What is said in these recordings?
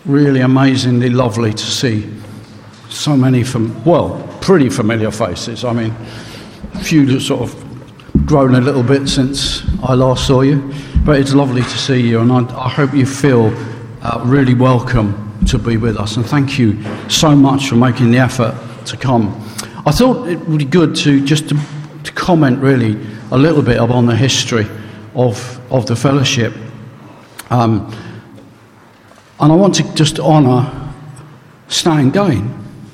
really amazingly lovely to see so many pretty familiar faces. I mean, a few that sort of grown a little bit since I last saw you, but it's lovely to see you, and I hope you feel really welcome to be with us, and thank you so much for making the effort to come. I thought it would be good to comment really a little bit upon the history of the fellowship, and I want to just honour Stan Gain.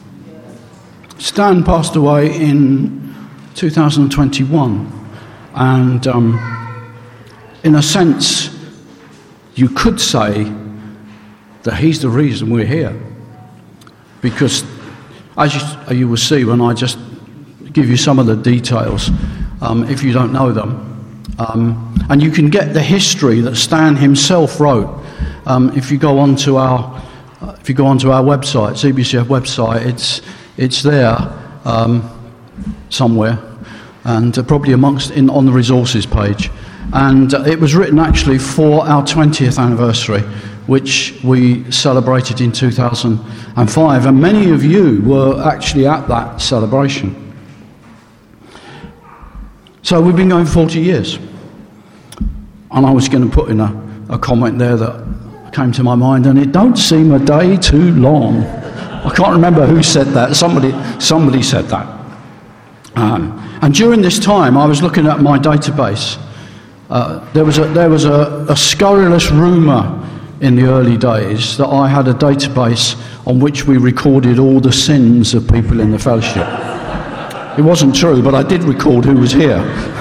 Stan passed away in 2021, and in a sense you could say that he's the reason we're here, because as you will see when I just give you some of the details, if you don't know them, and you can get the history that Stan himself wrote if you go onto our website, CBCF website. It's there somewhere, and probably on the resources page, and it was written actually for our 20th anniversary, which we celebrated in 2005, and many of you were actually at that celebration. So we've been going 40 years, and I was going to put in a comment there that came to my mind, and it don't seem a day too long. I can't remember who said that. Somebody said that. And during this time, I was looking at my database. There was a scurrilous rumour in the early days that I had a database on which we recorded all the sins of people in the fellowship. It wasn't true, but I did record who was here.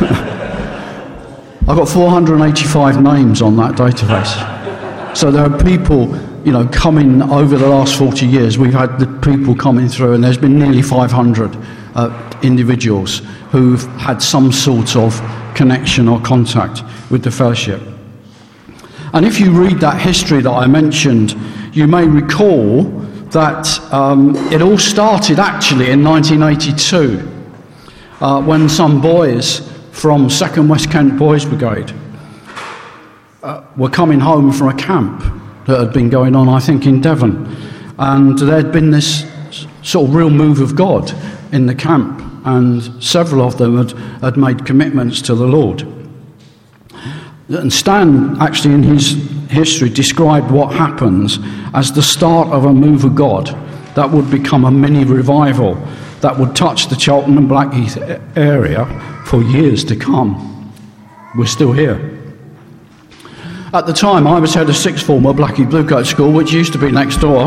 I've got 485 names on that database. So there are people, coming over the last 40 years. We've had the people coming through, and there's been nearly 500 individuals who've had some sort of connection or contact with the fellowship. And if you read that history that I mentioned, you may recall that it all started actually in 1982 when some boys from 2nd West Kent Boys Brigade were coming home from a camp that had been going on, I think, in Devon. And there'd been this sort of real move of God in the camp, and several of them had made commitments to the Lord. And Stan, actually, in his history, described what happens as the start of a move of God that would become a mini revival that would touch the Charlton and Blackheath area for years to come. We're still here. At the time, I was head of sixth form at Blackheath Bluecoat School, which used to be next door,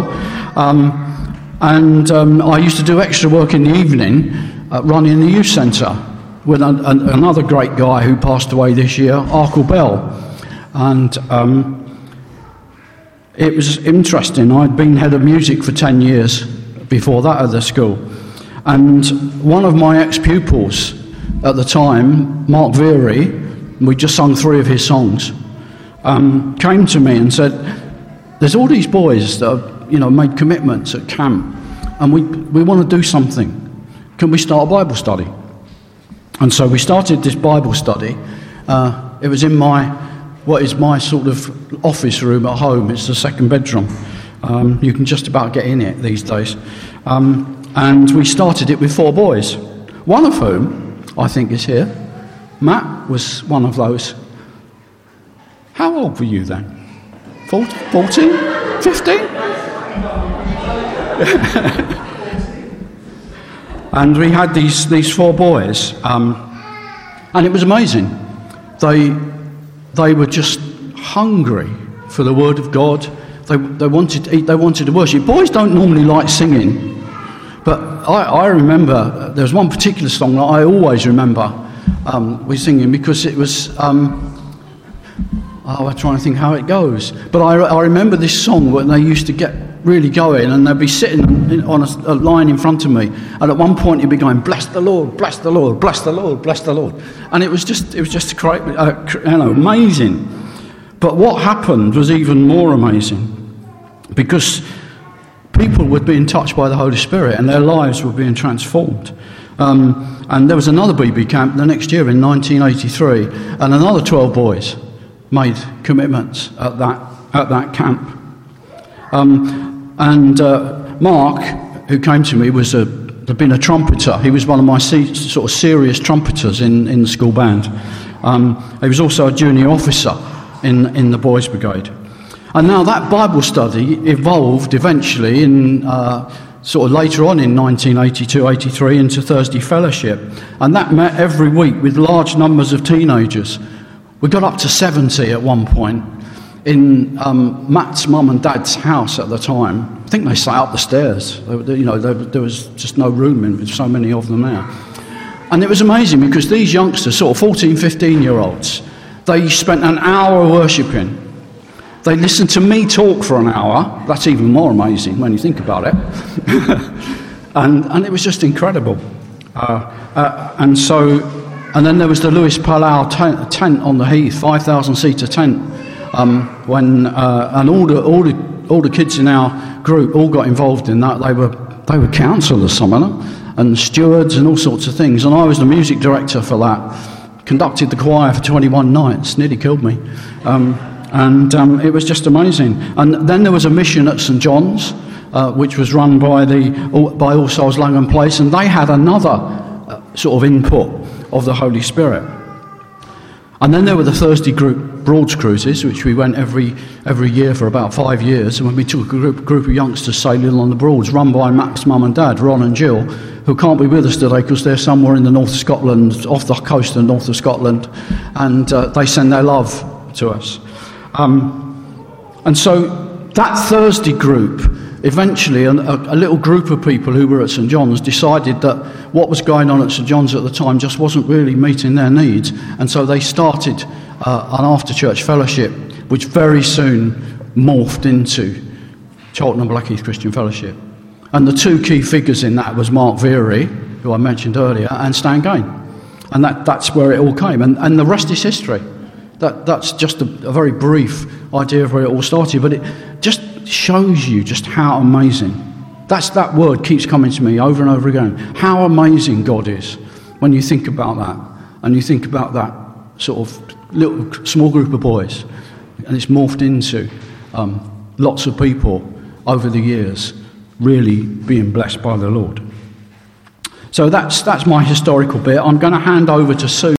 and I used to do extra work in the evening running the youth centre with another great guy who passed away this year, Arkle Bell. And it was interesting. I'd been head of music for 10 years before that at the school. And one of my ex-pupils at the time, Mark Veery, we just sung 3 of his songs, came to me and said, there's all these boys that have, made commitments at camp, and we want to do something. Can we start a Bible study? And so we started this Bible study. It was in what is my sort of office room at home. It's the second bedroom. You can just about get in it these days. And we started it with 4 boys, one of whom I think is here. Matt was one of those. How old were you then? 14? 15? And we had these 4 boys, and it was amazing. They were just hungry for the Word of God. They wanted to eat, they wanted to worship. Boys don't normally like singing, but I remember there was one particular song that I always remember we singing, because it was, I'm trying to think how it goes, but I remember this song when they used to get really going, and they'd be sitting on a line in front of me, and at one point he'd be going, bless the Lord, bless the Lord, bless the Lord, bless the Lord, and it was just amazing. But what happened was even more amazing, because people were being touched by the Holy Spirit and their lives were being transformed. And there was another BB camp the next year in 1983, and another 12 boys made commitments at that camp. And Mark, who came to me, had been a trumpeter. He was one of my sort of serious trumpeters in the school band. He was also a junior officer in the Boys Brigade. And now that Bible study evolved eventually in sort of later on in 1982-83 into Thursday Fellowship. And that met every week with large numbers of teenagers. We got up to 70 at one point in Matt's mum and dad's house at the time. I think they sat up the stairs. There was just no room in so many of them there. And it was amazing because these youngsters, sort of 14, 15-year-olds, they spent an hour worshipping. They listened to me talk for an hour. That's even more amazing when you think about it. and it was just incredible. And then there was the Lewis Palau tent on the Heath, 5,000-seater tent. And all the kids in our group all got involved in that. They were counsellors, some of them, and stewards and all sorts of things. And I was the music director for that. Conducted the choir for 21 nights. Nearly killed me. It was just amazing. And then there was a mission at St John's, which was run by All Souls Langham Place, and they had another sort of input of the Holy Spirit. And then there were the Thursday group Broads cruises, which we went every year for about 5 years. And when we took a group of youngsters sailing on the Broads, run by Mac's mum and dad, Ron and Jill, who can't be with us today because they're somewhere in the north of Scotland, off the coast of the north of Scotland, and they send their love to us. And so that Thursday group, eventually a little group of people who were at St John's decided that what was going on at St John's at the time just wasn't really meeting their needs, and so they started an after-church fellowship, which very soon morphed into Charlton and Blackheath Christian Fellowship. And the two key figures in that was Mark Veery, who I mentioned earlier, and Stan Gain. And that's where it all came, and the rest is history. That's just a very brief idea of where it all started, but it just shows you just how amazing. That word keeps coming to me over and over again. How amazing God is when you think about that, and you think about that sort of little small group of boys, and it's morphed into lots of people over the years really being blessed by the Lord. So that's my historical bit. I'm going to hand over to Sue.